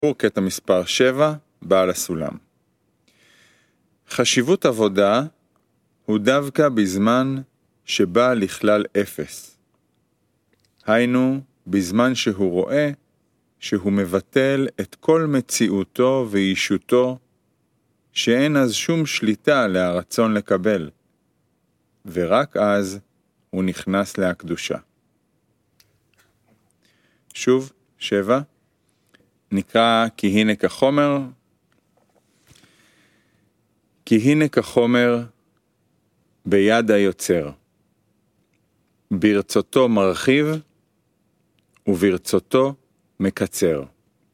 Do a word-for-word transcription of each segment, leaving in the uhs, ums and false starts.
הוא קטע מספר שבע, בעל הסולם. חשיבות עבודה הוא דווקא בזמן שבא לכלל אפס. היינו, בזמן שהוא רואה שהוא מבטל את כל מציאותו ואישותו, שאין אז שום שליטה להרצון לקבל, ורק אז הוא נכנס להקדושה. שוב, שבע, נקרא כי הנה כחומר. כי הנה כחומר ביד היוצר, ברצותו מרחיב וברצותו מקצר.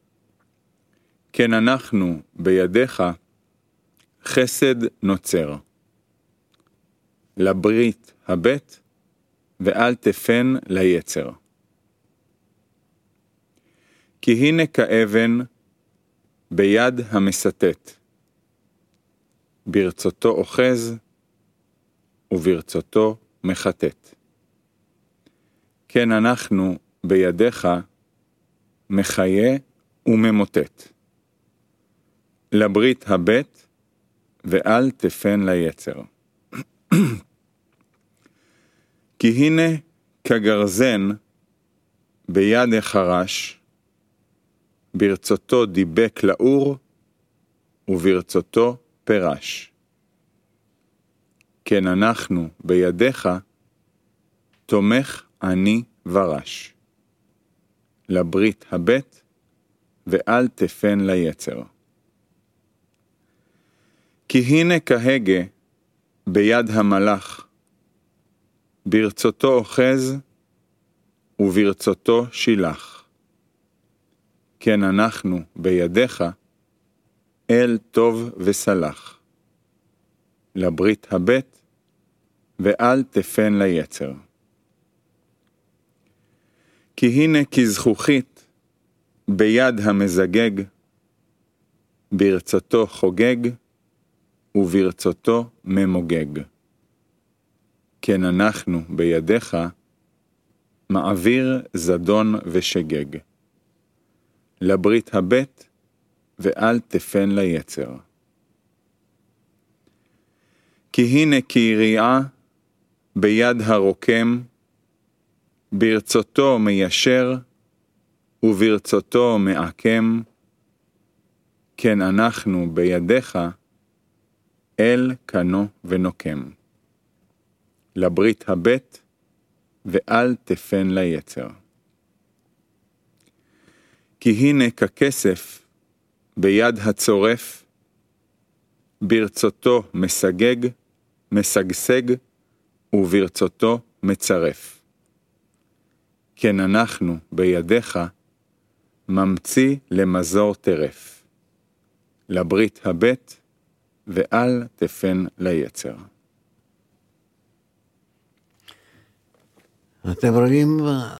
כן אנחנו בידיך חסד נוצר, לברית הבט ואל תפן ליצר. כי הנה כאבן ביד המסתת, ברצותו אוחז וברצותו מחטט. כן אנחנו בידיך מחיה וממוטט, לברית הבט ואל תפן ליצר. כי הנה כגרזן ביד החרש, ברצותו דיבק לאור וברצותו פרש. כן אנחנו בידיך תומך אני ורש, לברית הבט ואל תפן ליצר. כי הנה כהגה ביד המלאך, ברצותו אוחז וברצותו שילח. כן אנחנו בידיך אל טוב וסלח, לברית הבט ואל תפן ליצר. כי הנה כזכוכית ביד המזגג, ברצותו חוגג וברצותו ממוגג. כן אנחנו בידיך מעביר זדון ושגג, לברית הבט ואל תפן ליצר. כי הנה כיריעה ביד הרוקם, ברצותו מיישר וברצותו מעקם. כן אנחנו בידיך אל קנו ונוקם, לברית הבט ואל תפן ליצר. כי הנה ככסף ביד הצורף, ברצותו מסגג, משגשג וברצותו מצרף. כן אנחנו בידיך ממציא למזור טרף, לברית הבט ואל תפן ליצר. אתם רואים